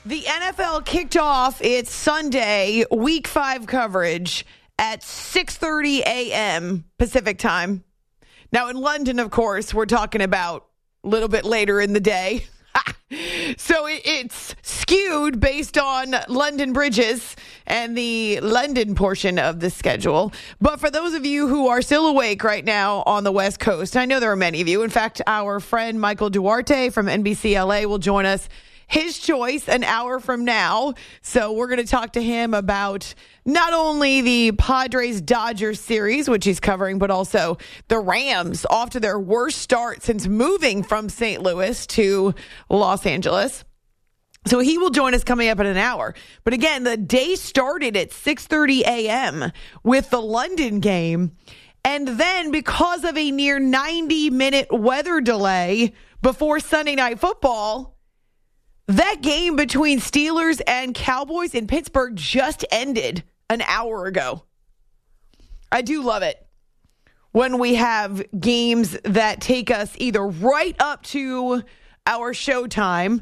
The NFL kicked off its Sunday Week 5 coverage at 6:30 a.m. Pacific time. Now, in London, of course, we're talking about a little bit later in the day. So it's skewed based on London bridges and the London portion of the schedule. But for those of you who are still awake right now on the West Coast, I know there are many of you. In fact, our friend Michael Duarte from NBC LA will join us. His choice an hour from now. So we're going to talk to him about not only the Padres-Dodgers series, which he's covering, but also the Rams off to their worst start since moving from St. Louis to Los Angeles. So he will join us coming up in an hour. But again, the day started at 6:30 a.m. with the London game. And then because of a near 90-minute weather delay before Sunday Night Football, that game between Steelers and Cowboys in Pittsburgh just ended an hour ago. I do love it when we have games that take us either right up to our showtime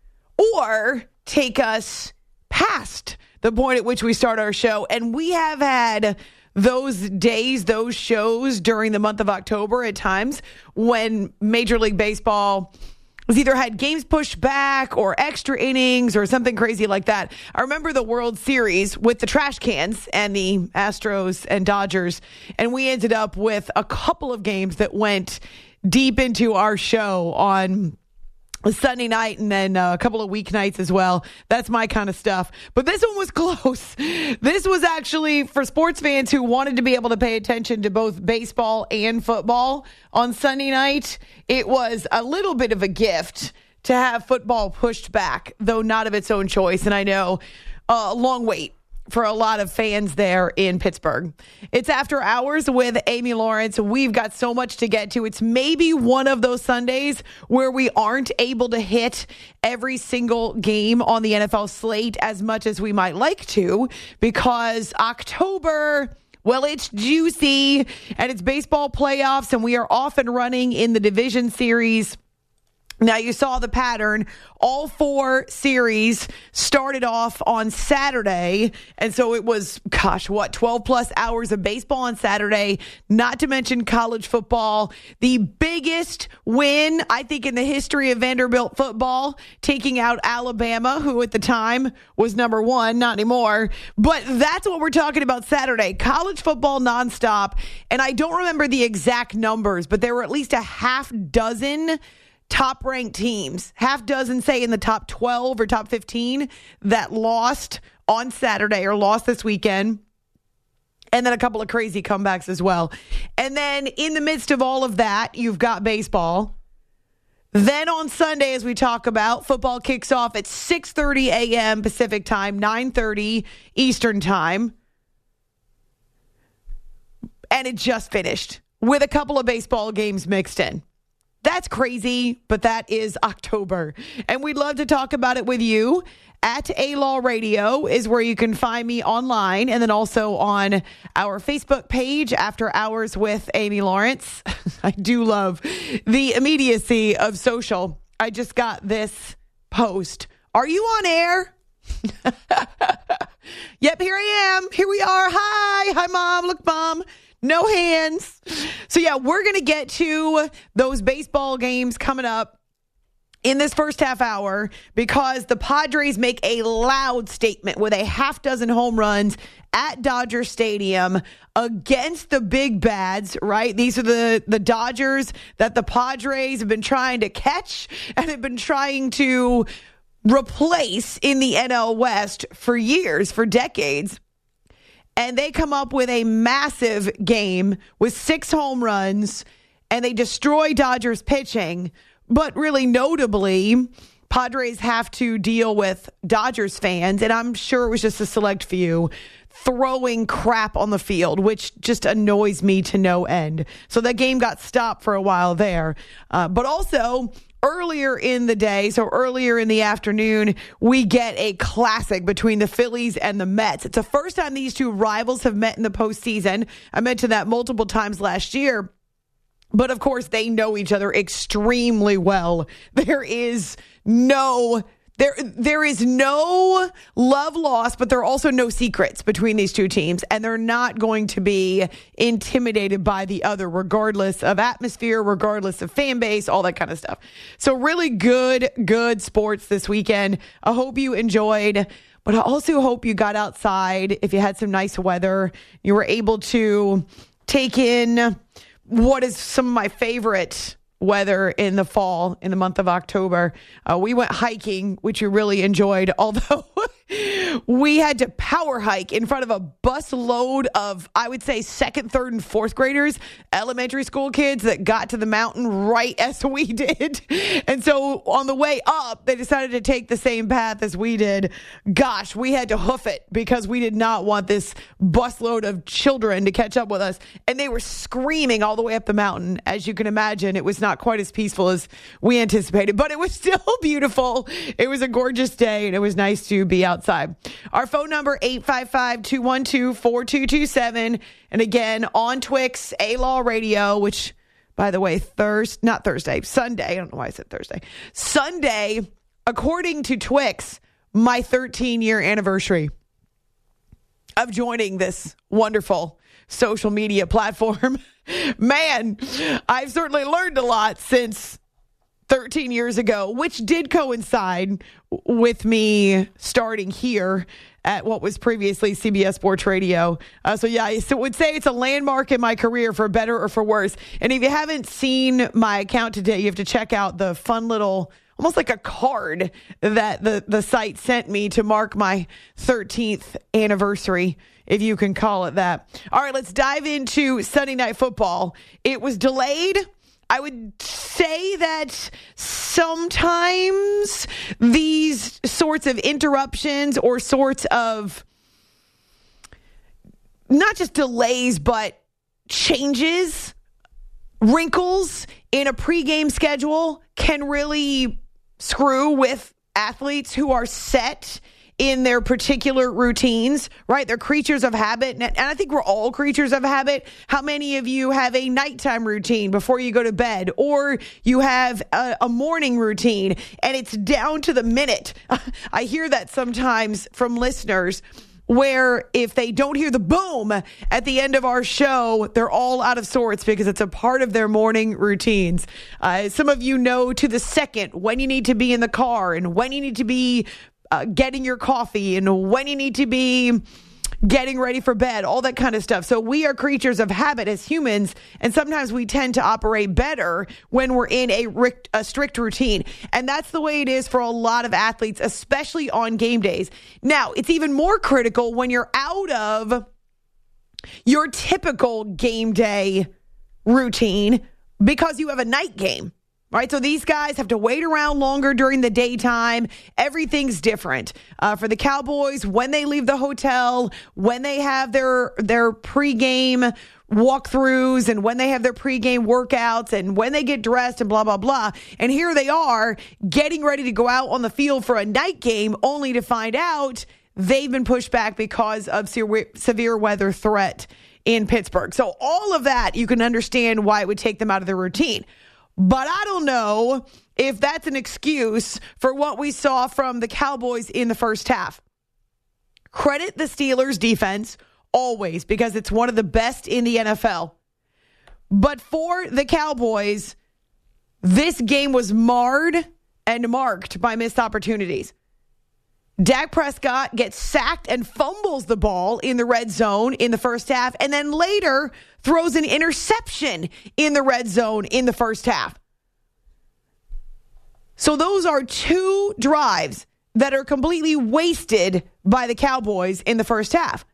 or take us past the point at which we start our show. And we have had those days, those shows during the month of October at times when Major League Baseball was either had games pushed back or extra innings or something crazy like that. I remember the World Series with the trash cans and the Astros and Dodgers, and we ended up with a couple of games that went deep into our show on Sunday night and then a couple of weeknights as well. That's my kind of stuff. But this one was close. This was actually for sports fans who wanted to be able to pay attention to both baseball and football on Sunday night. It was a little bit of a gift to have football pushed back, though not of its own choice. And I know a long wait for a lot of fans there in Pittsburgh. It's After Hours with Amy Lawrence. We've got so much to get to. It's maybe one of those Sundays where we aren't able to hit every single game on the NFL slate as much as we might like to, because October, well, it's juicy and it's baseball playoffs and we are off and running in the division series. Now, you saw the pattern. All four series started off on Saturday. And so it was, 12 plus hours of baseball on Saturday, not to mention college football. The biggest win, I think, in the history of Vanderbilt football, taking out Alabama, who at the time was number one, not anymore. But that's what we're talking about Saturday. College football nonstop. And I don't remember the exact numbers, but there were at least a half dozen top-ranked teams, half dozen, say, in the top 12 or top 15 that lost on Saturday or lost this weekend. And then a couple of crazy comebacks as well. And then in the midst of all of that, you've got baseball. Then on Sunday, as we talk about, football kicks off at 6:30 a.m. Pacific time, 9:30 Eastern time. And it just finished with a couple of baseball games mixed in. That's crazy, but that is October. And we'd love to talk about it with you. At A-Law Radio is where you can find me online, and then also on our Facebook page, After Hours with Amy Lawrence. I do love the immediacy of social. I just got this post. Are you on air? Yep, here I am. Here we are. Hi, Mom. Look, Mom. No hands. So, yeah, we're going to get to those baseball games coming up in this first half hour because the Padres make a loud statement with a half dozen home runs at Dodger Stadium against the big bads, right? These are the Dodgers that the Padres have been trying to catch and have been trying to replace in the NL West for years, for decades. And they come up with a massive game with 6 home runs, and they destroy Dodgers pitching. But really notably, Padres have to deal with Dodgers fans, and I'm sure it was just a select few, throwing crap on the field, which just annoys me to no end. So that game got stopped for a while there. But also, earlier in the day, so earlier in the afternoon, we get a classic between the Phillies and the Mets. It's the first time these two rivals have met in the postseason. I mentioned that multiple times last year. But, of course, they know each other extremely well. There is no There is no love lost, but there are also no secrets between these two teams, and they're not going to be intimidated by the other, regardless of atmosphere, regardless of fan base, all that kind of stuff. So really good sports this weekend. I hope you enjoyed, but I also hope you got outside. If you had some nice weather, you were able to take in what is some of my favorite weather in the fall, in the month of October. We went hiking, which you really enjoyed, although we had to power hike in front of a bus load of, I would say, second, third, and fourth graders, elementary school kids that got to the mountain right as we did. And so on the way up, they decided to take the same path as we did. Gosh, we had to hoof it because we did not want this busload of children to catch up with us. And they were screaming all the way up the mountain. As you can imagine, it was not quite as peaceful as we anticipated, but it was still beautiful. It was a gorgeous day, and it was nice to be outside. Our phone number, 855-212-4227. And again, on Twix, A-Law Radio, which, by the way, Sunday. I don't know why I said Thursday. Sunday, according to Twix, my 13-year anniversary of joining this wonderful social media platform. Man, I've certainly learned a lot since 13 years ago, which did coincide with me starting here at what was previously CBS Sports Radio. So I would say it's a landmark in my career, for better or for worse. And if you haven't seen my account today, you have to check out the fun little, almost like a card that the site sent me to mark my 13th anniversary, if you can call it that. All right, let's dive into Sunday Night Football. It was delayed. I would say that sometimes these sorts of interruptions or sorts of not just delays, but changes, wrinkles in a pregame schedule can really screw with athletes who are set in their particular routines, right? They're creatures of habit. And I think we're all creatures of habit. How many of you have a nighttime routine before you go to bed, or you have a morning routine and it's down to the minute? I hear that sometimes from listeners, where if they don't hear the boom at the end of our show, they're all out of sorts because it's a part of their morning routines. Some of you know to the second when you need to be in the car and when you need to be getting your coffee and when you need to be getting ready for bed, all that kind of stuff. So we are creatures of habit as humans, and sometimes we tend to operate better when we're in a strict routine. And that's the way it is for a lot of athletes, especially on game days. Now, it's even more critical when you're out of your typical game day routine because you have a night game. Right, so these guys have to wait around longer during the daytime. Everything's different. For the Cowboys, when they leave the hotel, when they have their pregame walkthroughs and when they have their pregame workouts and when they get dressed and blah, blah, blah. And here they are getting ready to go out on the field for a night game only to find out they've been pushed back because of severe weather threat in Pittsburgh. So all of that, you can understand why it would take them out of their routine. But I don't know if that's an excuse for what we saw from the Cowboys in the first half. Credit the Steelers' defense always because it's one of the best in the NFL. But for the Cowboys, this game was marred and marked by missed opportunities. Dak Prescott gets sacked and fumbles the ball in the red zone in the first half, and then later throws an interception in the red zone in the first half. So those are two drives that are completely wasted by the Cowboys in the first half.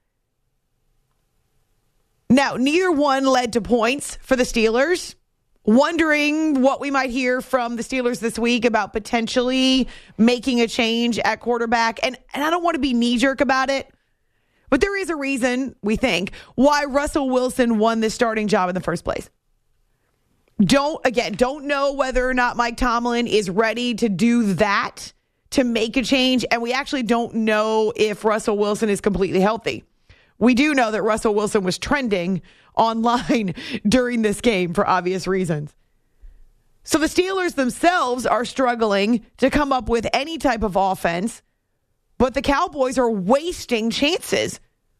Now, neither one led to points for the Steelers. Wondering what we might hear from the Steelers this week about potentially making a change at quarterback. And I don't want to be knee-jerk about it, but there is a reason, we think, why Russell Wilson won this starting job in the first place. Don't know whether or not Mike Tomlin is ready to do that, to make a change. And we actually don't know if Russell Wilson is completely healthy. We do know that Russell Wilson was trending online during this game for obvious reasons. So the Steelers themselves are struggling to come up with any type of offense, but the Cowboys are wasting chances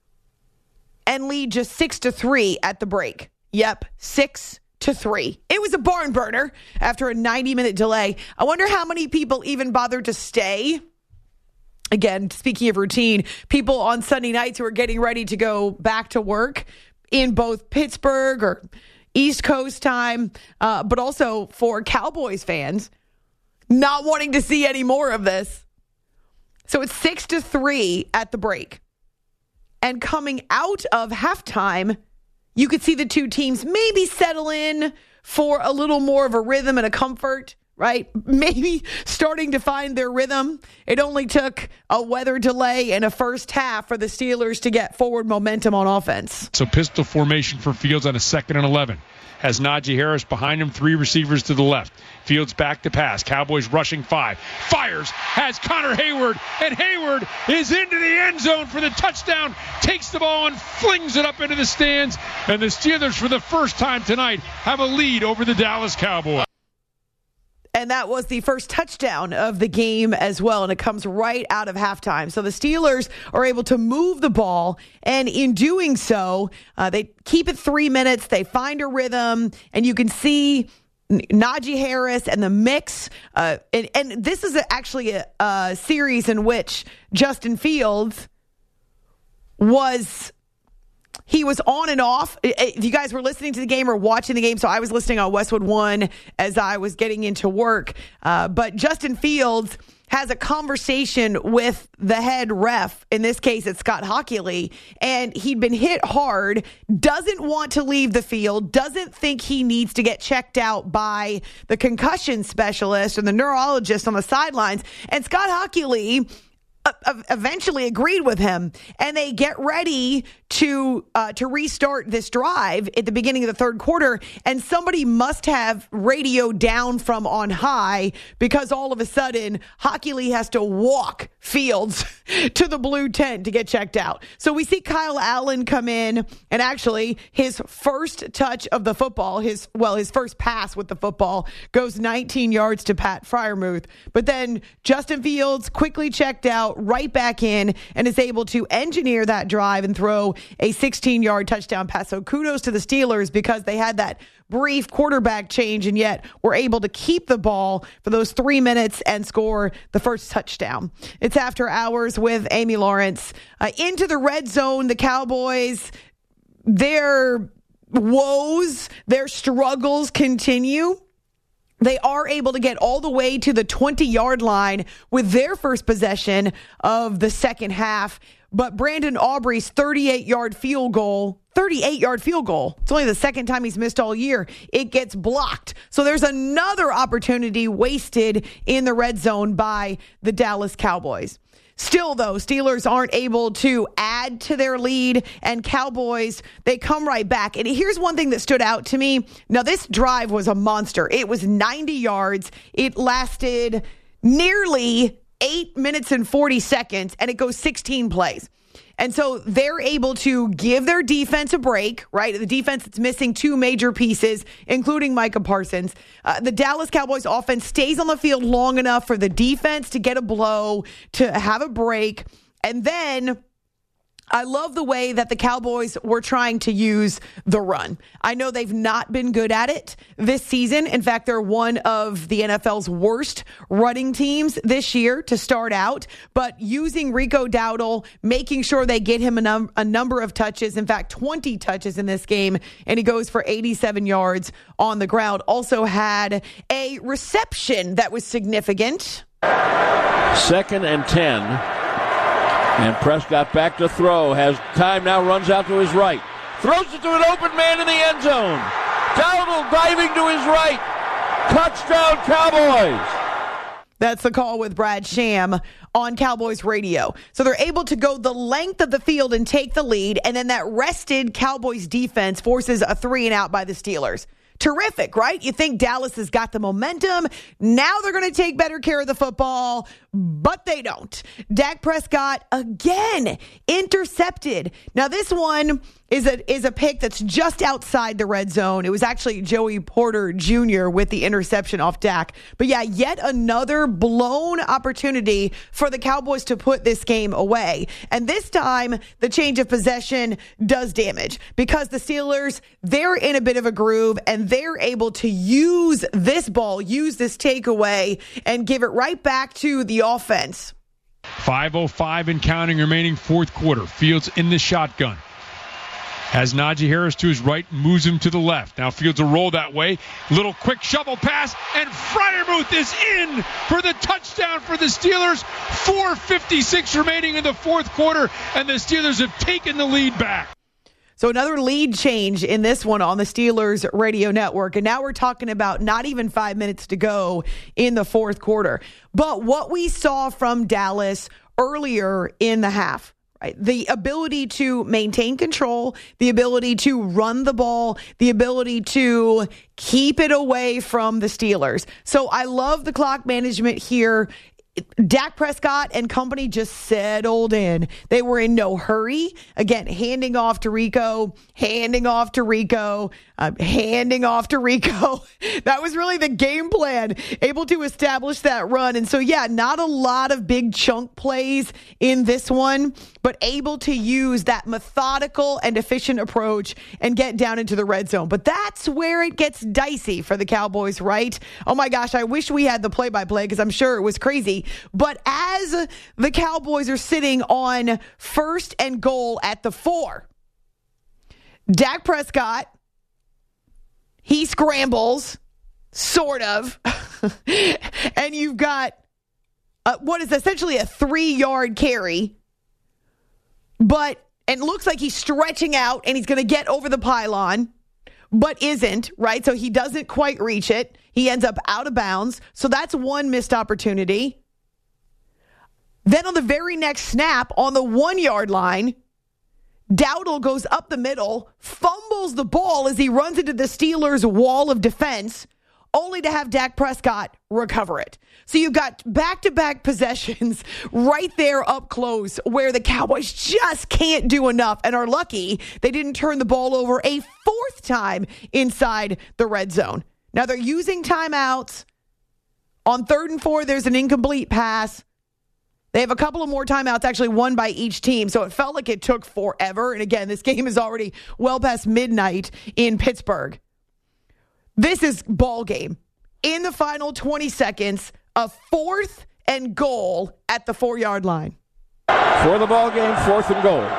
and lead just 6-3 at the break. Yep, 6-3. It was a barn burner after a 90-minute delay. I wonder how many people even bothered to stay. Again, speaking of routine, people on Sunday nights who are getting ready to go back to work in both Pittsburgh or East Coast time, but also for Cowboys fans not wanting to see any more of this. So it's 6-3 at the break. And coming out of halftime, you could see the two teams maybe settle in for a little more of a rhythm and a comfort, right? Maybe starting to find their rhythm. It only took a weather delay and a first half for the Steelers to get forward momentum on offense. So pistol formation for Fields on a 2nd and 11. Has Najee Harris behind him, 3 receivers to the left. Fields back to pass. Cowboys rushing 5. Fires, has Connor Hayward, and Hayward is into the end zone for the touchdown. Takes the ball and flings it up into the stands. And the Steelers, for the first time tonight, have a lead over the Dallas Cowboys. And that was the first touchdown of the game as well, and it comes right out of halftime. So the Steelers are able to move the ball, and in doing so, they keep it 3 minutes, they find a rhythm, and you can see Najee Harris and the mix. And this is actually a series in which Justin Fields was on and off. If you guys were listening to the game or watching the game, so I was listening on Westwood One as I was getting into work. But Justin Fields has a conversation with the head ref. In this case, it's Scott Hockley. And he'd been hit hard, doesn't want to leave the field, doesn't think he needs to get checked out by the concussion specialist or the neurologist on the sidelines. And Scott Hockley eventually agreed with him, and they get ready to restart this drive at the beginning of the third quarter, and somebody must have radioed down from on high because all of a sudden Hockley has to walk Fields to the blue tent to get checked out. So we see Kyle Allen come in, and actually his first touch of the football, his first pass with the football goes 19 yards to Pat Freiermuth, but then Justin Fields quickly checked out, right back in, and is able to engineer that drive and throw a 16-yard touchdown pass. So kudos to the Steelers because they had that brief quarterback change and yet were able to keep the ball for those 3 minutes and score the first touchdown. It's After Hours with Amy Lawrence. Into the red zone, the Cowboys, their woes, their struggles continue. They are able to get all the way to the 20-yard line with their first possession of the second half. But Brandon Aubrey's 38-yard field goal, it's only the second time he's missed all year, it gets blocked. So there's another opportunity wasted in the red zone by the Dallas Cowboys. Still, though, Steelers aren't able to add to their lead, and Cowboys, they come right back. And here's one thing that stood out to me. Now, this drive was a monster. It was 90 yards. It lasted nearly 8 minutes and 40 seconds, and it goes 16 plays. And so they're able to give their defense a break, right? The defense that's missing 2 major pieces, including Micah Parsons. The Dallas Cowboys offense stays on the field long enough for the defense to get a blow, to have a break. And then I love the way that the Cowboys were trying to use the run. I know they've not been good at it this season. In fact, they're one of the NFL's worst running teams this year to start out. But using Rico Dowdle, making sure they get him a number of touches, in fact, 20 touches in this game, and he goes for 87 yards on the ground. Also had a reception that was significant. 2nd and 10. And Prescott back to throw. Has time now, runs out to his right. Throws it to an open man in the end zone. Dowdle diving to his right. Touchdown, Cowboys. That's the call with Brad Sham on Cowboys radio. So they're able to go the length of the field and take the lead, and then that rested Cowboys defense forces a 3-and-out by the Steelers. Terrific, right? You think Dallas has got the momentum. Now they're going to take better care of the football, but they don't. Dak Prescott, again, intercepted. Now this one, is a pick that's just outside the red zone. It was actually Joey Porter Jr. with the interception off Dak. But yeah, yet another blown opportunity for the Cowboys to put this game away. And this time, the change of possession does damage because the Steelers, they're in a bit of a groove and they're able to use this ball, use this takeaway, and give it right back to the offense. 5:05 and counting remaining fourth quarter. Fields in the shotgun. Has Najee Harris to his right, moves him to the left. Now Fields will roll that way. Little quick shovel pass, and Freiermuth is in for the touchdown for the Steelers. 4:56 remaining in the fourth quarter, and the Steelers have taken the lead back. So another lead change in this one on the Steelers radio network. And now we're talking about not even 5 minutes to go in the fourth quarter. But what we saw from Dallas earlier in the half, right? The ability to maintain control, the ability to run the ball, the ability to keep it away from the Steelers. So I love the clock management here. Dak Prescott and company just settled in. They were in no hurry. Again, handing off to Rico. That was really the game plan, able to establish that run. And so, yeah, not a lot of big chunk plays in this one, but able to use that methodical and efficient approach and get down into the red zone. But that's where it gets dicey for the Cowboys, right? Oh my gosh, I wish we had the play-by-play because I'm sure it was crazy. But as the Cowboys are sitting on 1st and goal at the 4, Dak Prescott, he scrambles, sort of, and you've got what is essentially a 3-yard carry, but it looks like he's stretching out and he's going to get over the pylon, but isn't, right? So he doesn't quite reach it. He ends up out of bounds. So that's one missed opportunity. Then on the very next snap on the 1-yard line, Dowdle goes up the middle, fumbles the ball as he runs into the Steelers' wall of defense, only to have Dak Prescott recover it. So you've got back-to-back possessions right there up close where the Cowboys just can't do enough and are lucky they didn't turn the ball over a 4th time inside the red zone. Now they're using timeouts. On 3rd and 4, there's an incomplete pass. They have a couple of more timeouts, actually one by each team, so it felt like it took forever. And again, this game is already well past midnight in Pittsburgh. This is ball game. In the final 20 seconds, a 4th and goal at the 4-yard line. For the ball game, 4th and goal.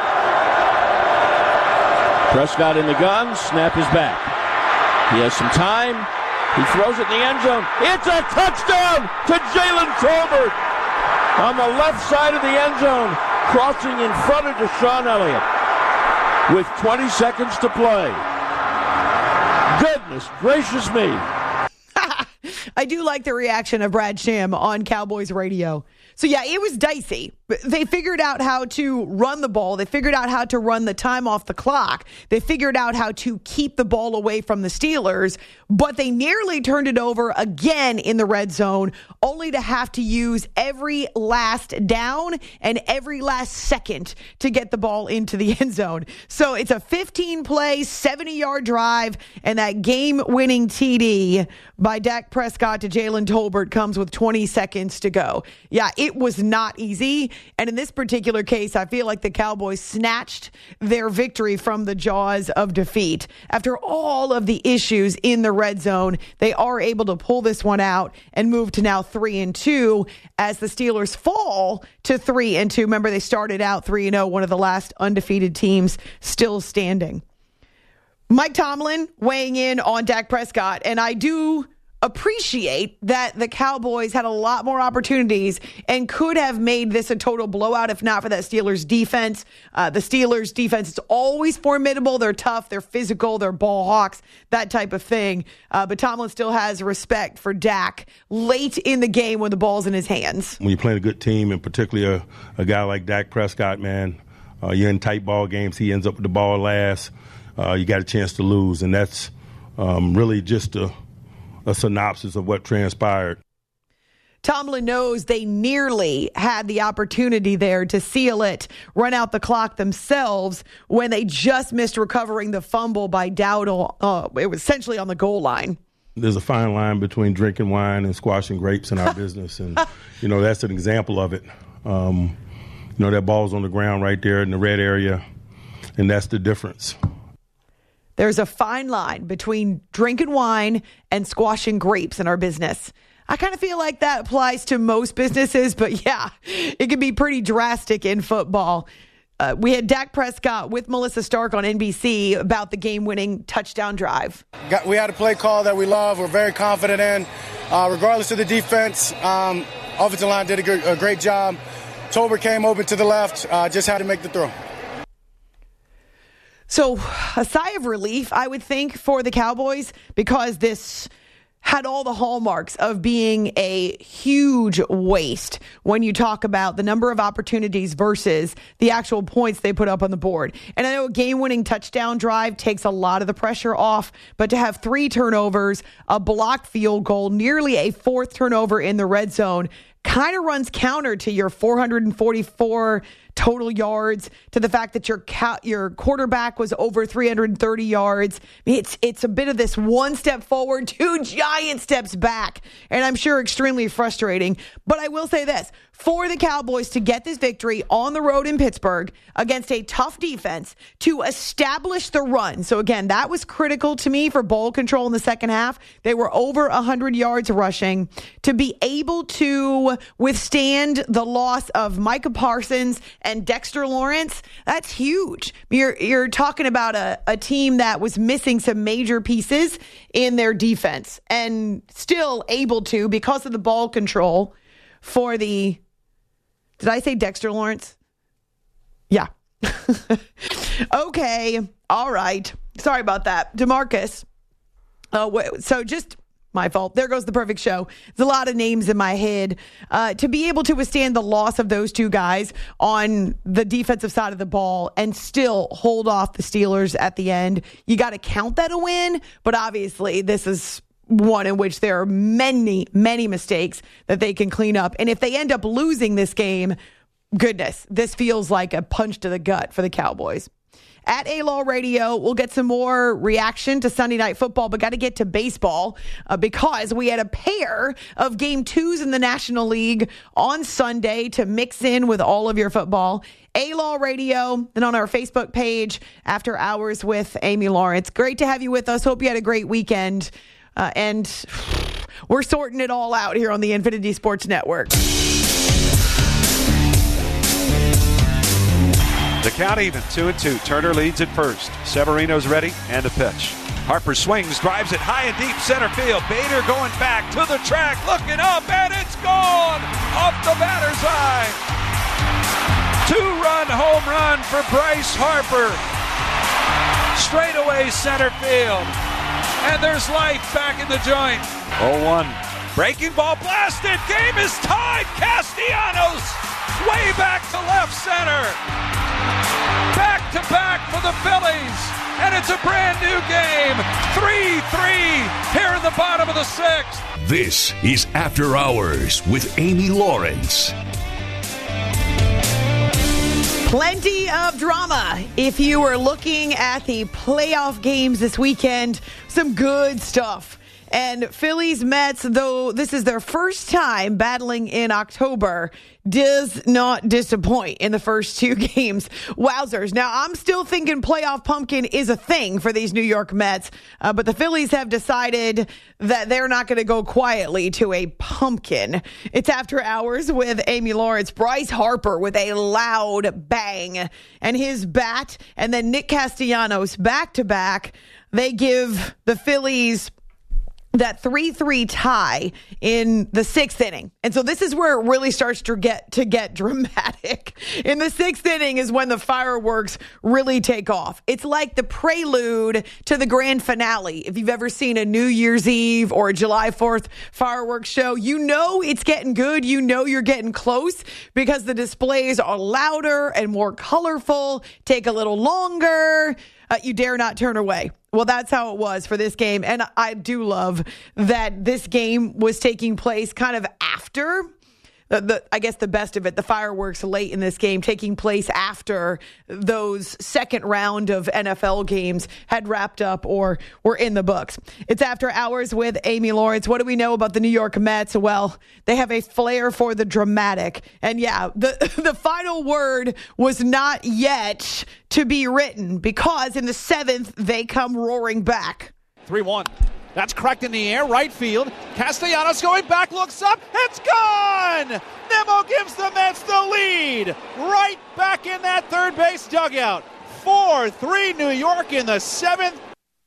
Prescott in the gun, snap is back. He has some time. He throws it in the end zone. It's a touchdown to Jalen Tolbert on the left side of the end zone, crossing in front of Deshaun Elliott with 20 seconds to play. Goodness gracious me. I do like the reaction of Brad Sham on Cowboys radio. So, yeah, it was dicey. They figured out how to run the ball. They figured out how to run the time off the clock. They figured out how to keep the ball away from the Steelers, but they nearly turned it over again in the red zone, only to have to use every last down and every last second to get the ball into the end zone. So it's a 15-play, 70-yard drive, and that game-winning TD by Dak Prescott to Jalen Tolbert comes with 20 seconds to go. Yeah, it was not easy. And in this particular case, I feel like the Cowboys snatched their victory from the jaws of defeat. After all of the issues in the red zone, they are able to pull this one out and move to now 3-2 as the Steelers fall to 3-2. Remember, they started out 3-0, one of the last undefeated teams still standing. Mike Tomlin weighing in on Dak Prescott, and I do appreciate that the Cowboys had a lot more opportunities and could have made this a total blowout if not for that Steelers defense. The Steelers defense is always formidable. They're tough. They're physical. They're ball hawks, that type of thing. But Tomlin still has respect for Dak late in the game when the ball's in his hands. When you're playing a good team, and particularly a guy like Dak Prescott, man, you're in tight ball games. He ends up with the ball last. You got a chance to lose, and that's really just a synopsis of what transpired. Tomlin knows they nearly had the opportunity there to seal it, run out the clock themselves when they just missed recovering the fumble by Dowdle. It was essentially on the goal line. There's a fine line between drinking wine and squashing grapes in our business, and that's an example of it. That ball's on the ground right there in the red area, and that's the difference. There's a fine line between drinking wine and squashing grapes in our business. I kind of feel like that applies to most businesses, but yeah, it can be pretty drastic in football. We had Dak Prescott with Melissa Stark on NBC about the game-winning touchdown drive. We had a play call that we love. We're very confident in. Regardless of the defense, offensive line did a great job. Tolbert came open to the left, just had to make the throw. So a sigh of relief, I would think, for the Cowboys, because this had all the hallmarks of being a huge waste when you talk about the number of opportunities versus the actual points they put up on the board. And I know a game-winning touchdown drive takes a lot of the pressure off, but to have 3 turnovers, a blocked field goal, nearly a 4th turnover in the red zone, kind of runs counter to your 444 total yards, to the fact that your quarterback was over 330 yards. It's a bit of this one step forward, 2 giant steps back, and I'm sure extremely frustrating. But I will say this, for the Cowboys to get this victory on the road in Pittsburgh against a tough defense, to establish the run. So again, that was critical to me for ball control in the second half. They were over 100 yards rushing. To be able to withstand the loss of Micah Parsons and Dexter Lawrence, that's huge. You're talking about a team that was missing some major pieces in their defense and still able to, because of the ball control for the... Did I say Dexter Lawrence? Yeah. Okay. All right. Sorry about that. DeMarcus. So just... my fault. There goes the perfect show. There's a lot of names in my head. To be able to withstand the loss of those 2 guys on the defensive side of the ball and still hold off the Steelers at the end, you got to count that a win. But obviously, this is one in which there are many, many mistakes that they can clean up. And if they end up losing this game, goodness, this feels like a punch to the gut for the Cowboys. At A-Law Radio, we'll get some more reaction to Sunday Night Football, but got to get to baseball because we had a pair of Game 2s in the National League on Sunday to mix in with all of your football. A-Law Radio, and on our Facebook page, After Hours with Amy Lawrence. Great to have you with us. Hope you had a great weekend. And we're sorting it all out here on the Infinity Sports Network. The count even, 2-2. Turner leads at first. Severino's ready, and a pitch. Harper swings, drives it high and deep center field. Bader going back to the track, looking up, and it's gone off the batter's eye. 2-run home run for Bryce Harper. Straightaway center field. And there's life back in the joint. 0-1. Breaking ball blasted. Game is tied. Castellanos way back to left center. Back to back for the Phillies. And it's a brand new game. 3-3 here in the bottom of the 6th. This is After Hours with Amy Lawrence. Plenty of drama. If you were looking at the playoff games this weekend, some good stuff. And Phillies Mets, though this is their first time battling in October, does not disappoint in the first 2 games. Wowzers. Now, I'm still thinking playoff pumpkin is a thing for these New York Mets, but the Phillies have decided that they're not going to go quietly to a pumpkin. It's After Hours with Amy Lawrence. Bryce Harper with a loud bang, and his bat, and then Nick Castellanos back-to-back. They give the Phillies that 3-3 tie in the 6th inning. And so this is where it really starts to get dramatic. In the 6th inning is when the fireworks really take off. It's like the prelude to the grand finale. If you've ever seen a New Year's Eve or a July 4th fireworks show, you know it's getting good. You know you're getting close because the displays are louder and more colorful, take a little longer. You dare not turn away. Well, that's how it was for this game. And I do love that this game was taking place kind of after I guess the best of it, the fireworks late in this game taking place after those second round of NFL games had wrapped up or were in the books. It's After Hours with Amy Lawrence. What do we know about the New York Mets? Well, they have a flair for the dramatic. And yeah, the final word was not yet to be written because in the 7th, they come roaring back. 3-1. That's cracked in the air, right field. Castellanos going back, looks up, it's gone! Nimmo gives the Mets the lead. Right back in that third base dugout. 4-3 New York in the 7th.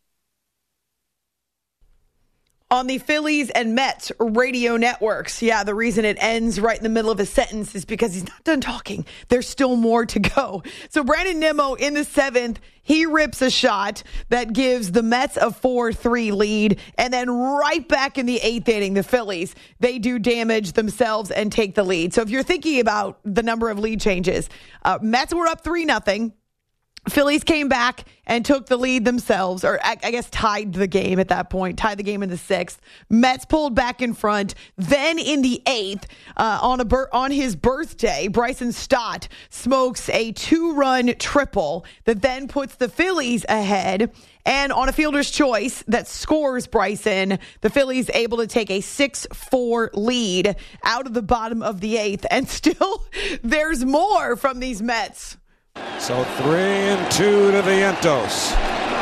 On the Phillies and Mets radio networks. Yeah, the reason it ends right in the middle of a sentence is because he's not done talking. There's still more to go. So Brandon Nimmo in the 7th, he rips a shot that gives the Mets a 4-3 lead. And then right back in the 8th inning, the Phillies, they do damage themselves and take the lead. So if you're thinking about the number of lead changes, Mets were up 3-0. Phillies came back and took the lead themselves, or I guess tied the game at that point, tied the game in the 6th. Mets pulled back in front. Then in the 8th, on his birthday, Bryson Stott smokes a 2-run triple that then puts the Phillies ahead. And on a fielder's choice that scores Bryson, the Phillies able to take a 6-4 lead out of the bottom of the 8th. And still, there's more from these Mets. So 3-2 to Vientos.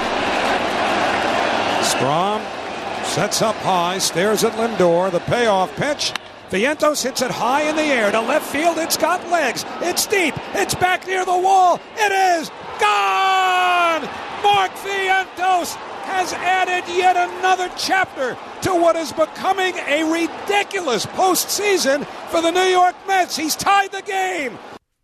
Strom sets up high, stares at Lindor. The payoff pitch. Vientos hits it high in the air to left field. It's got legs. It's deep. It's back near the wall. It is gone! Mark Vientos has added yet another chapter to what is becoming a ridiculous postseason for the New York Mets. He's tied the game.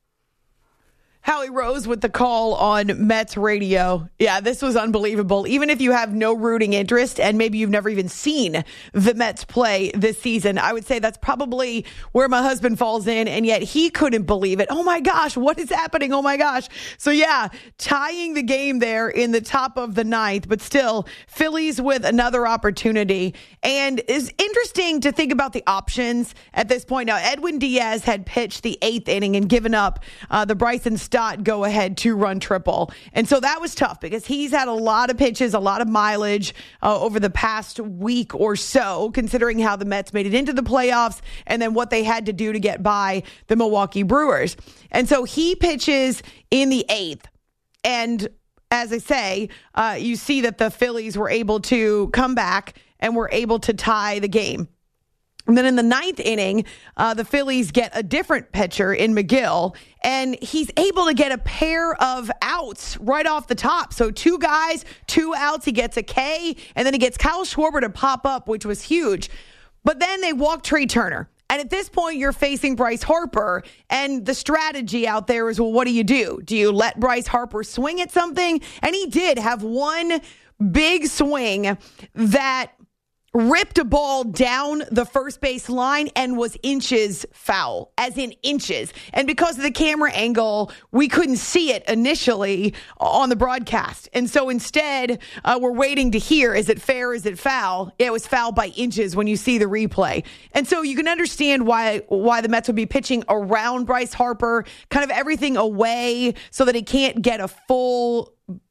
Howie Rose with the call on Mets radio. Yeah, this was unbelievable. Even if you have no rooting interest and maybe you've never even seen the Mets play this season, I would say that's probably where my husband falls in, and yet he couldn't believe it. Oh my gosh, what is happening? Oh my gosh. So yeah, tying the game there in the top of the 9th, but still Phillies with another opportunity. And it's interesting to think about the options at this point. Now, Edwin Diaz had pitched the 8th inning and given up the Bryson Stott go-ahead 2-run triple. And so that was tough because he's had a lot of pitches, a lot of mileage over the past week or so, considering how the Mets made it into the playoffs and then what they had to do to get by the Milwaukee Brewers. And so he pitches in the 8th. And as I say, you see that the Phillies were able to come back and were able to tie the game. And then in the 9th inning, the Phillies get a different pitcher in McGill, and he's able to get a pair of outs right off the top. So 2 guys, 2 outs. He gets a K, and then he gets Kyle Schwarber to pop up, which was huge. But then they walk Trey Turner. And at this point, you're facing Bryce Harper, and the strategy out there is, well, what do? Do you let Bryce Harper swing at something? And he did have one big swing that ripped a ball down the first base line and was inches foul, as in inches. And because of the camera angle, we couldn't see it initially on the broadcast. And so instead, we're waiting to hear, is it fair, is it foul? It was foul by inches when you see the replay. And so you can understand why the Mets would be pitching around Bryce Harper, kind of everything away so that he can't get a full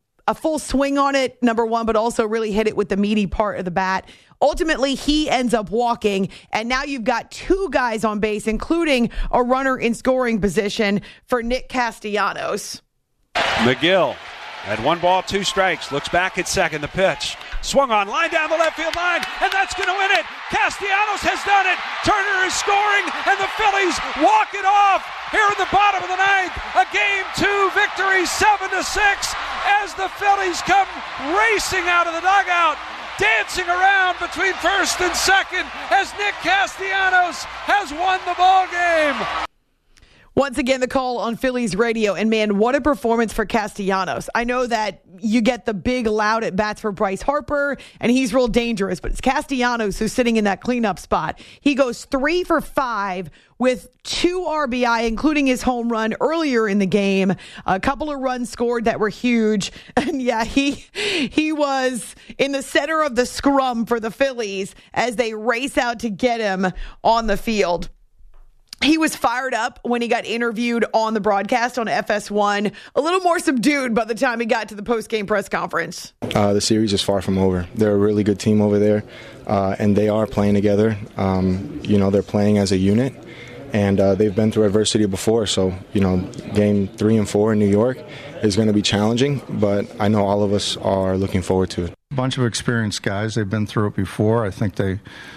swing on it, number one, but also really hit it with the meaty part of the bat. Ultimately, he ends up walking, and now you've got 2 guys on base, including a runner in scoring position for Nick Castellanos. McGill at 1 ball, 2 strikes, looks back at second, the pitch. Swung on, line down the left field line, and that's going to win it. Castellanos has done it. Turner is scoring, and the Phillies walk it off here in the bottom of the 9th. A Game 2 victory, 7-6, as the Phillies come racing out of the dugout, dancing around between first and second as Nick Castellanos has won the ball game. Once again, the call on Phillies radio, and man, what a performance for Castellanos. I know that you get the big loud at bats for Bryce Harper, and he's real dangerous, but it's Castellanos who's sitting in that cleanup spot. He goes 3 for 5 with 2 RBI, including his home run earlier in the game. A couple of runs scored that were huge. And yeah, he was in the center of the scrum for the Phillies as they race out to get him on the field. He was fired up when he got interviewed on the broadcast on FS1, a little more subdued by the time he got to the post-game press conference. The series is far from over. They're a really good team over there, and they are playing together. They're playing as a unit, and they've been through adversity before. So, game 3 and 4 in New York is going to be challenging, but I know all of us are looking forward to it. A bunch of experienced guys. They've been through it before. I think they've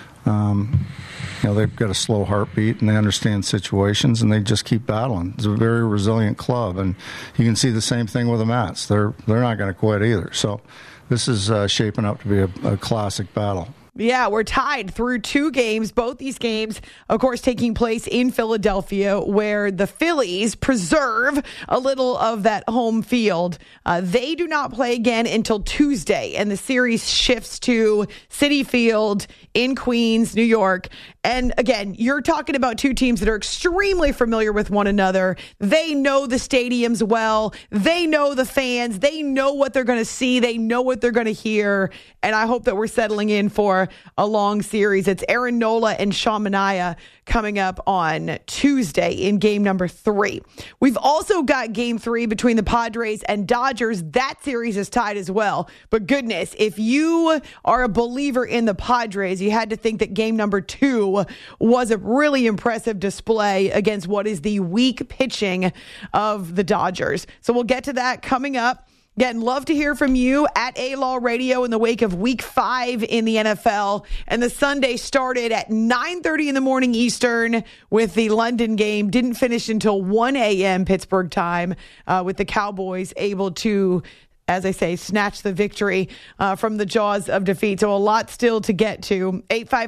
got a slow heartbeat and they understand situations and they just keep battling. It's a very resilient club, and you can see the same thing with the Mets. They're not going to quit either. So this is shaping up to be a classic battle. Yeah, we're tied through 2 games. Both these games, of course, taking place in Philadelphia, where the Phillies preserve a little of that home field. They do not play again until Tuesday, and the series shifts to Citi Field in Queens, New York. And again, you're talking about 2 teams that are extremely familiar with one another. They know the stadiums well. They know the fans. They know what they're going to see. They know what they're going to hear. And I hope that we're settling in for a long series. It's Aaron Nola and Sean Manaea coming up on Tuesday in game number 3. We've also got game 3 between the Padres and Dodgers. That series is tied as well. But goodness, if you are a believer in the Padres, you had to think that game number 2 was a really impressive display against what is the weak pitching of the Dodgers. So we'll get to that coming up. Again, love to hear from you at A-Law Radio in the wake of Week 5 in the NFL. And the Sunday started at 9:30 in the morning Eastern with the London game. Didn't finish until 1 a.m. Pittsburgh time with the Cowboys able to, as I say, snatch the victory from the jaws of defeat. So a lot still to get to.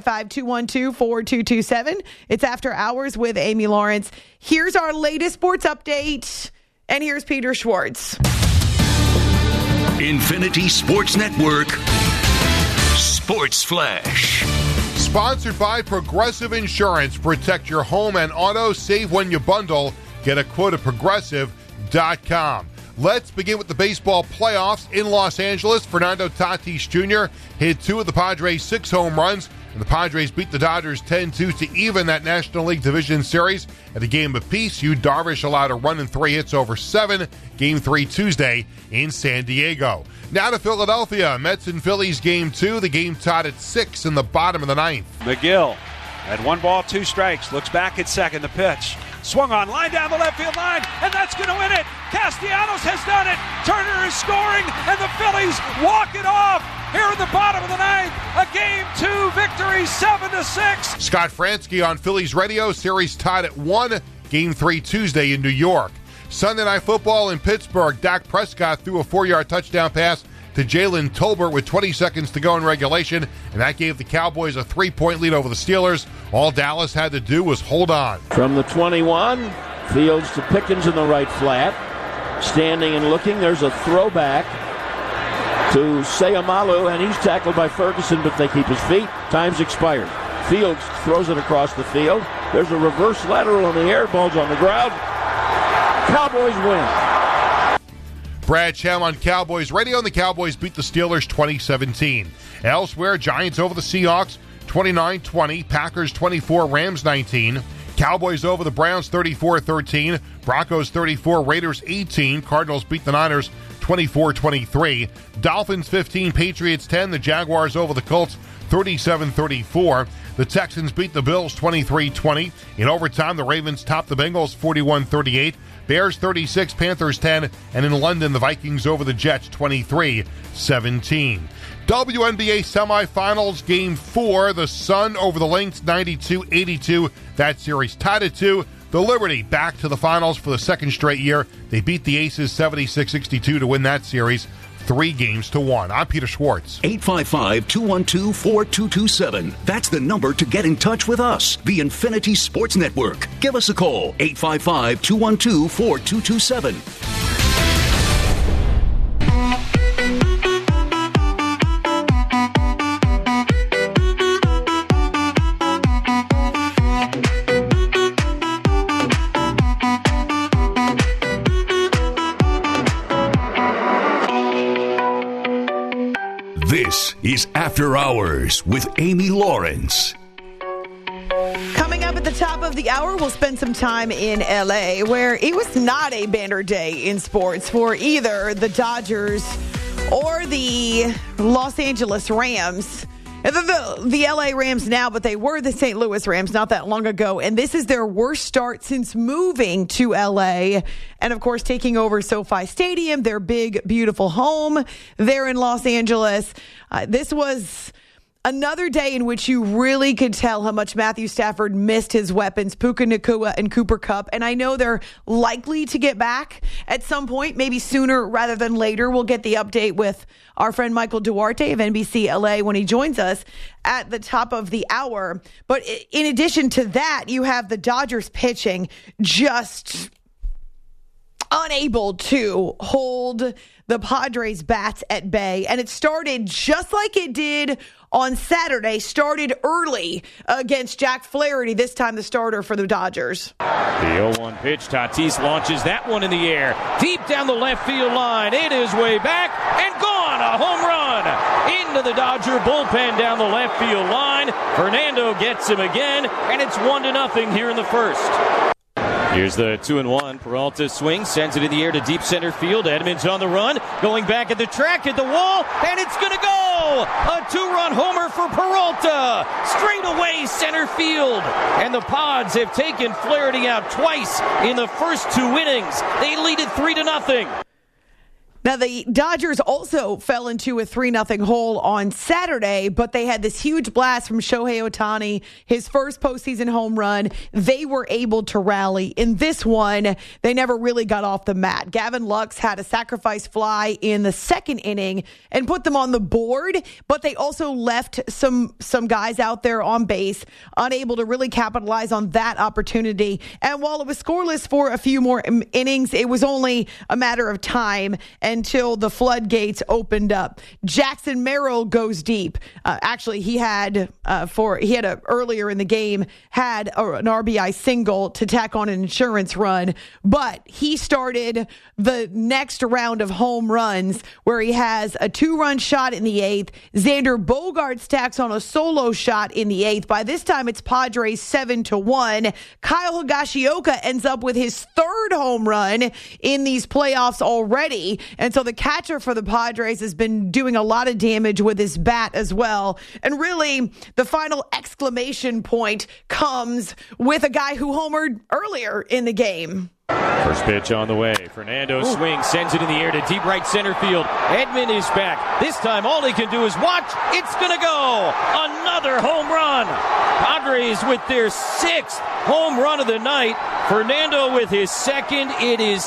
855-212-4227. It's After Hours with Amy Lawrence. Here's our latest sports update. And here's Peter Schwartz. Infinity Sports Network Sports Flash. Sponsored by Progressive Insurance. Protect your home and auto. Save when you bundle. Get a quote at Progressive.com. Let's begin with the baseball playoffs in Los Angeles. Fernando Tatis Jr. hit 2 of the Padres' 6 home runs, and the Padres beat the Dodgers 10-2 to even that National League Division Series. At a game apiece, Yu Darvish allowed a run and 3 hits over 7. Game 3 Tuesday in San Diego. Now to Philadelphia. Mets and Phillies game 2. The game tied at 6 in the bottom of the 9th. McGill at 1 ball, 2 strikes. Looks back at second. The pitch. Swung on, line down the left field line, and that's going to win it. Castellanos has done it. Turner is scoring, and the Phillies walk it off here in the bottom of the 9th. A Game 2 victory, 7-6. Scott Fransky on Phillies radio. Series tied at 1. Game 3 Tuesday in New York. Sunday Night Football in Pittsburgh. Dak Prescott threw a 4-yard touchdown pass to Jalen Tolbert with 20 seconds to go in regulation, and that gave the Cowboys a 3-point lead over the Steelers. All Dallas had to do was hold on. From the 21, Fields to Pickens in the right flat. Standing and looking, there's a throwback to Sayamalu, and he's tackled by Ferguson, but they keep his feet. Time's expired. Fields throws it across the field. There's a reverse lateral in the air. Ball's on the ground. Cowboys win. Brad Chow on Cowboys radio, and the Cowboys beat the Steelers 20-17. Elsewhere, Giants over the Seahawks 29-20, Packers 24, Rams 19. Cowboys over the Browns 34-13, Broncos 34, Raiders 18. Cardinals beat the Niners 24-23. Dolphins 15, Patriots 10. The Jaguars over the Colts 37-34. The Texans beat the Bills 23-20. In overtime, the Ravens topped the Bengals 41-38. Bears 36, Panthers 10. And in London, the Vikings over the Jets 23-17. WNBA semifinals, Game 4. The Sun over the Lynx 92-82. That series tied at 2. The Liberty back to the finals for the second straight year. They beat the Aces 76-62 to win that series. 3-1. I'm Peter Schwartz. 855-212-4227. That's the number to get in touch with us. The Infinity Sports Network. Give us a call. 855-212-4227. This is After Hours with Amy Lawrence. Coming up at the top of the hour, we'll spend some time in L.A., where it was not a banner day in sports for either the Dodgers or the Los Angeles Rams. The L.A. Rams now, but they were the St. Louis Rams not that long ago. And this is their worst start since moving to L.A. and, of course, taking over SoFi Stadium, their big, beautiful home there in Los Angeles. This was another day in which you really could tell how much Matthew Stafford missed his weapons, Puka Nacua and Cooper Kupp. And I know they're likely to get back at some point, maybe sooner rather than later. We'll get the update with our friend Michael Duarte of NBC LA when he joins us at the top of the hour. But in addition to that, you have the Dodgers pitching just unable to hold the Padres bats at bay. And it started just like it did on Saturday, started early against Jack Flaherty, this time the starter for the Dodgers. The 0-1 pitch, Tatis launches that one in the air, deep down the left field line. It is way back and gone, a home run into the Dodger bullpen down the left field line. Fernando gets him again, and it's 1-0 here in the first. Here's the 2-1. Peralta swings, sends it in the air to deep center field. Edmonds on the run, going back at the track, at the wall, and it's going to go! A 2-run homer for Peralta! Straight away center field! And the Pods have taken Flaherty out twice in the first 2 innings. They lead it 3-0. Now, the Dodgers also fell into a 3-0 hole on Saturday, but they had this huge blast from Shohei Ohtani, his first postseason home run. They were able to rally. In this one, they never really got off the mat. Gavin Lux had a sacrifice fly in the second inning and put them on the board, but they also left some guys out there on base, unable to really capitalize on that opportunity. And while it was scoreless for a few more innings, it was only a matter of time until the floodgates opened up. Jackson Merrill goes deep. Actually, he had earlier in the game had an RBI single to tack on an insurance run, but he started the next round of home runs where he has a 2-run shot in the 8th. Xander Bogaerts stacks on a solo shot in the 8th. By this time, it's Padres 7-1. Kyle Higashioka ends up with his 3rd home run in these playoffs already. And so the catcher for the Padres has been doing a lot of damage with his bat as well. And really, the final exclamation point comes with a guy who homered earlier in the game. First pitch on the way. Fernando swings, sends it in the air to deep right center field. Edman is back. This time all he can do is watch. It's going to go. Another home run. Padres with their 6th home run of the night. Fernando with his 2nd. It is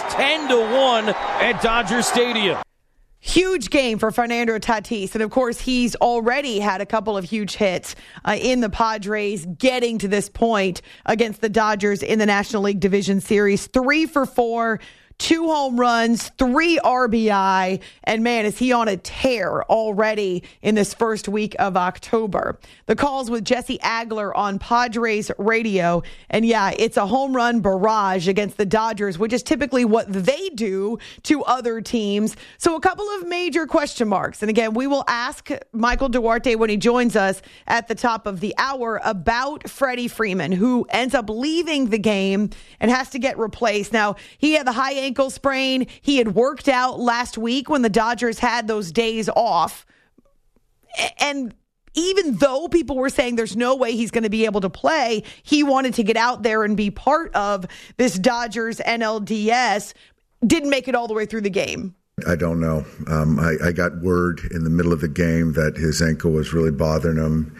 10-1 at Dodger Stadium. Huge game for Fernando Tatis. And, of course, he's already had a couple of huge hits in the Padres getting to this point against the Dodgers in the National League Division Series. 3 for 4. 2 home runs, 3 RBI, and man, is he on a tear already in this first week of October. The calls with Jesse Agler on Padres radio, and yeah, it's a home run barrage against the Dodgers, which is typically what they do to other teams. So a couple of major question marks, and again, we will ask Michael Duarte when he joins us at the top of the hour about Freddie Freeman, who ends up leaving the game and has to get replaced. Now, he had the high ankle sprain. He had worked out last week when the Dodgers had those days off. And even though people were saying there's no way he's going to be able to play, he wanted to get out there and be part of this Dodgers NLDS. Didn't make it all the way through the game. I don't know. I got word in the middle of the game that his ankle was really bothering him,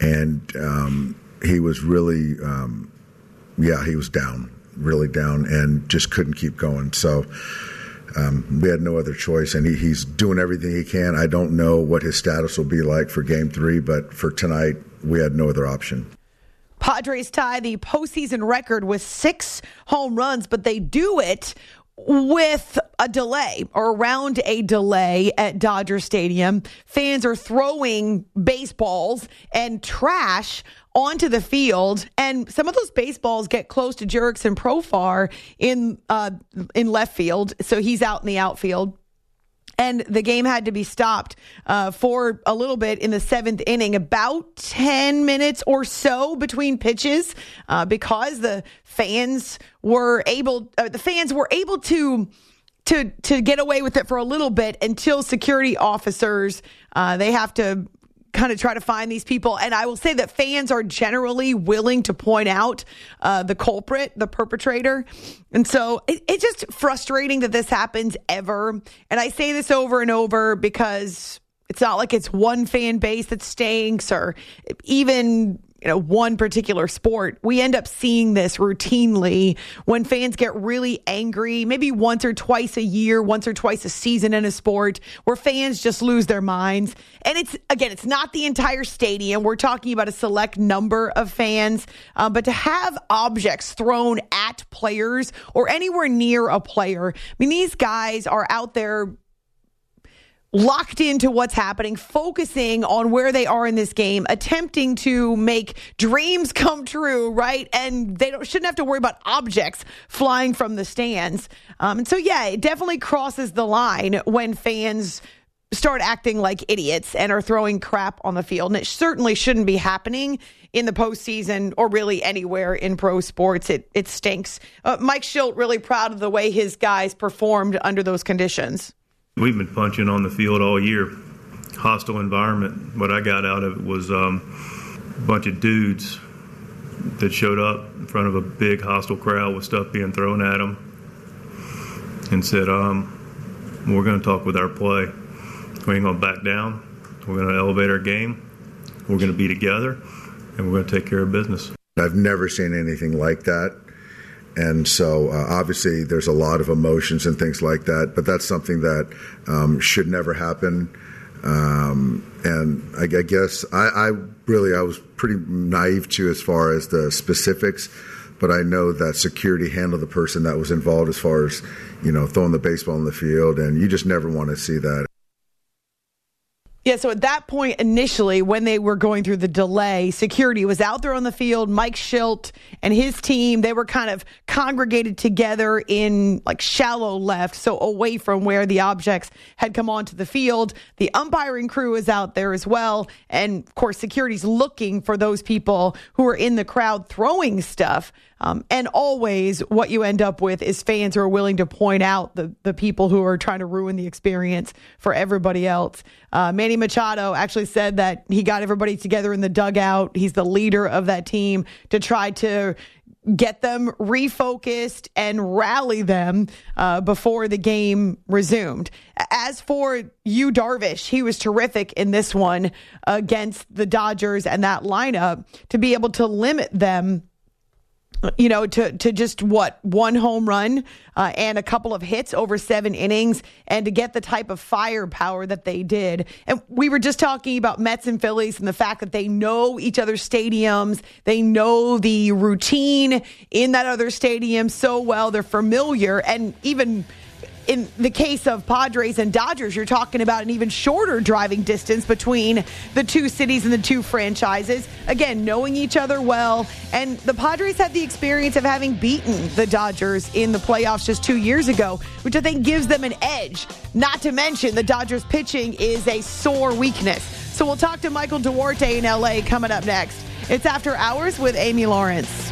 and he was really, he was down. Really down and just couldn't keep going. So we had no other choice, and he's doing everything he can. I don't know what his status will be like for Game 3, but for tonight, we had no other option. Padres tie the postseason record with 6 home runs, but they do it with a delay or around a delay at Dodger Stadium. Fans are throwing baseballs and trash onto the field, and some of those baseballs get close to Jurickson Profar in left field, so he's out in the outfield. And the game had to be stopped for a little bit in the 7th inning, about 10 minutes or so between pitches, because the fans were able to get away with it for a little bit until security officers, they have to kind of try to find these people. And I will say that fans are generally willing to point out the culprit, the perpetrator. And so it's just frustrating that this happens ever. And I say this over and over because it's not like it's one fan base that stinks or even one particular sport. We end up seeing this routinely when fans get really angry, maybe once or twice a year, once or twice a season in a sport, where fans just lose their minds. And it's not the entire stadium. We're talking about a select number of fans. But to have objects thrown at players or anywhere near a player, these guys are out there locked into what's happening, focusing on where they are in this game, attempting to make dreams come true, right? And they shouldn't have to worry about objects flying from the stands. And so, it definitely crosses the line when fans start acting like idiots and are throwing crap on the field. And it certainly shouldn't be happening in the postseason or really anywhere in pro sports. It stinks. Mike Shildt really proud of the way his guys performed under those conditions. We've been punching on the field all year. Hostile environment. What I got out of it was a bunch of dudes that showed up in front of a big hostile crowd with stuff being thrown at them and said, we're going to talk with our play. We ain't going to back down. We're going to elevate our game. We're going to be together, and we're going to take care of business. I've never seen anything like that. And so obviously there's a lot of emotions and things like that, but that's something that should never happen. And I guess I was pretty naive too as far as the specifics, but I know that security handled the person that was involved as far as, throwing the baseball in the field, and you just never want to see that. Yeah, so at that point, initially, when they were going through the delay, security was out there on the field. Mike Shildt and his team, they were kind of congregated together in shallow left, so away from where the objects had come onto the field. The umpiring crew was out there as well. And, of course, security's looking for those people who are in the crowd throwing stuff. And always what you end up with is fans who are willing to point out the people who are trying to ruin the experience for everybody else. Manny Machado actually said that he got everybody together in the dugout. He's the leader of that team to try to get them refocused and rally them before the game resumed. As for Yu Darvish, he was terrific in this one against the Dodgers and that lineup to be able to limit them to just one home run and a couple of hits over 7 innings, and to get the type of firepower that they did. And we were just talking about Mets and Phillies and the fact that they know each other's stadiums. They know the routine in that other stadium so well. They're familiar. And even in the case of Padres and Dodgers, you're talking about an even shorter driving distance between the two cities and the two franchises. Again, knowing each other well. And the Padres had the experience of having beaten the Dodgers in the playoffs just 2 years ago, which I think gives them an edge. Not to mention the Dodgers pitching is a sore weakness. So we'll talk to Michael Duarte in LA coming up next. It's After Hours with Amy Lawrence.